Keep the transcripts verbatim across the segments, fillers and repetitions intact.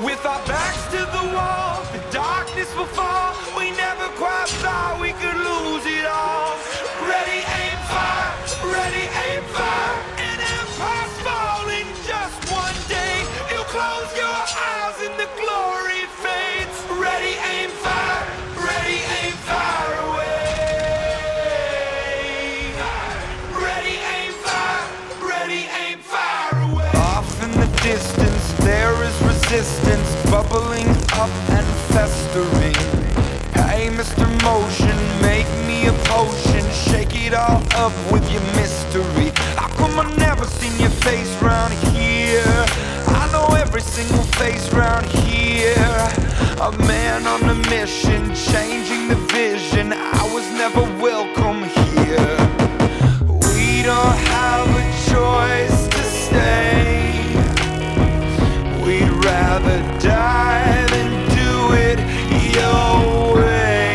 With our backs to the wall, the darkness will fall. We never quite thought we could lose it all. Ready, aim, fire. Ready, aim, fire. An empire's falling just one day. You'll close your eyes and the glory fades. Ready, aim, fire. Ready, aim, fire away. Ready, aim, fire. Ready, aim, fire away. Off in the distance there is resistance, bubbling up and festering. Hey, Mister Motion, make me a potion, shake it all up with your mystery. How come I never seen your face round here? I know every single face round here. A man on a mission, changing the vision. I was never welcome here. We don't have a choice to stay. We'd rather die than do it your way.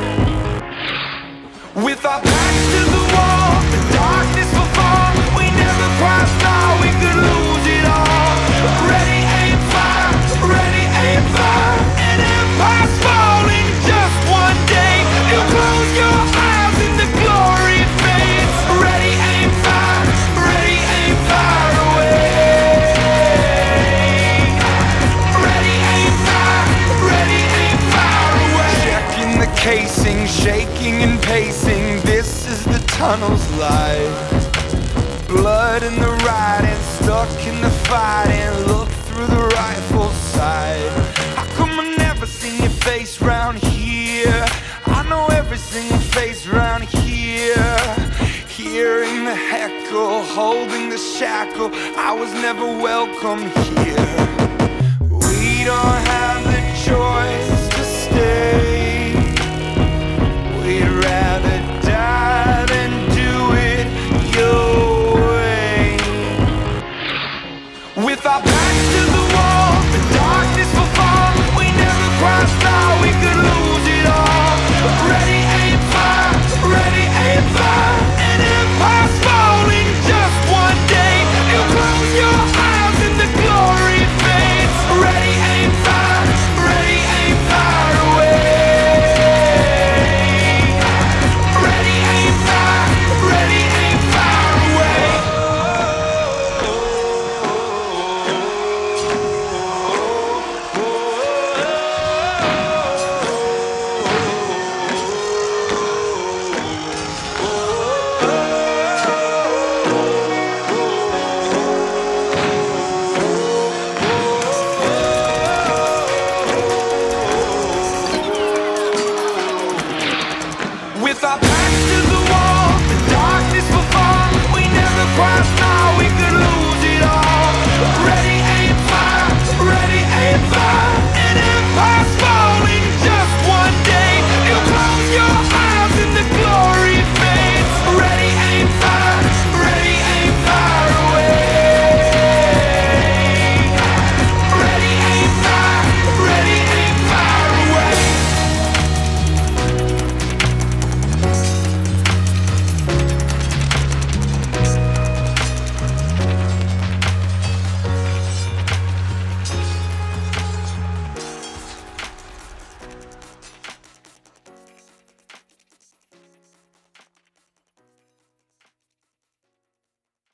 With our backs to the wall, the darkness will fall. We never quite thought we could lose it all. Ready, aim, fire. Ready, aim, fire. An empire's falling just one day. You'll close your eyes and the glory fades. Ready, aim, fire. Ready, aim, fire away. Casing, shaking and pacing, this is the tunnel's life. Blood in the riding, stuck in the fighting, look through the rifle's sight. How come I never seen your face round here? I know every single face round here. Hearing the heckle, holding the shackle, I was never welcome here. We don't have the choice to stay.